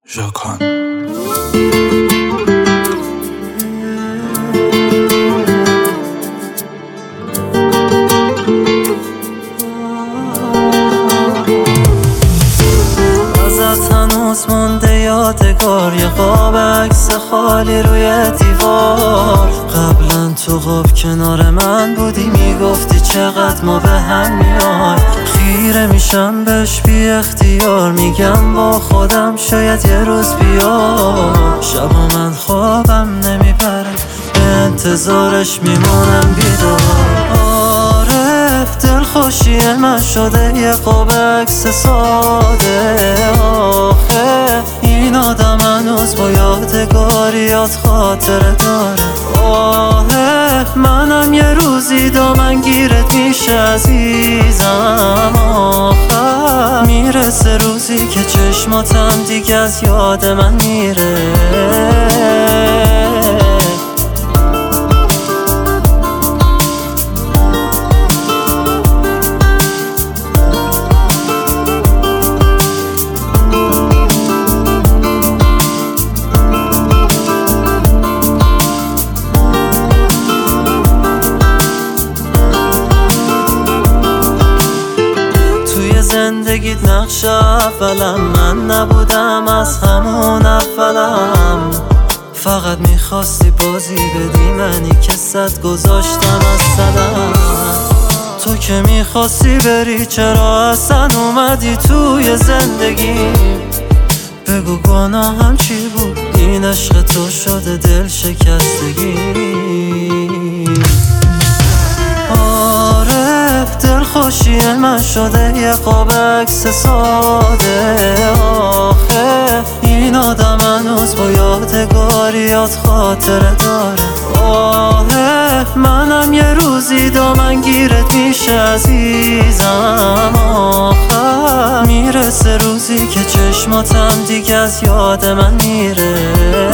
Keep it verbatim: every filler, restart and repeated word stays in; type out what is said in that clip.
ژاکان. ازت هنوز مونده یادگار، یه قاب عکس خالی روی دیوار. قبلا تو خواب کنار من بودی، میگفتی چقدر ما به هم میای. خیره میشم بهش بی اختیار، میگم با خودم شاید یه روز بیاد. شبا من خوابم نمیبره، به انتظارش میمونم بیدار. آره دلخوشی من شده یه قاب عکس ساده. آخه این آدم هنوز با یادگاریات خاطره داره. آه منم یه روزی دامنگیرت میشه عزیزم. آخه میرسه روزی که چشماتم دیگه از یاد من میره. زندگیت نقش اولم من نبودم، از همون اولم. فقط میخواستی بازی بدی منی که صد گذاشتم از صدم. تو که میخواستی بری چرا اصلا اومدی توی زندگی؟ بگو گناهم چی بود؟ این عشق تو شده دل شکستگی. دلخوشی من شده یه قاب عکس ساده. آخه این آدم هنوز با یادگاریات خاطره داره. آه منم یه روزی دامنگیرت میشه عزیزم. آخه میرسه روزی که چشماتم دیگه از یاد من میره.